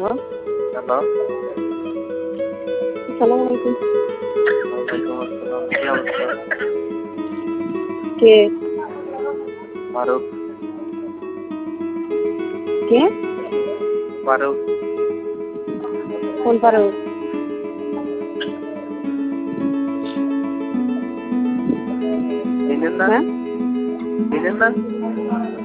Hello, hello, আসসালামু আলাইকুম। ওয়ালাইকুম আসসালাম। কি অবস্থা? কে? ফারুক, কে? ফারুক, কোন ফারুক? চিনেন না? হ্যাঁ? চিনেন না?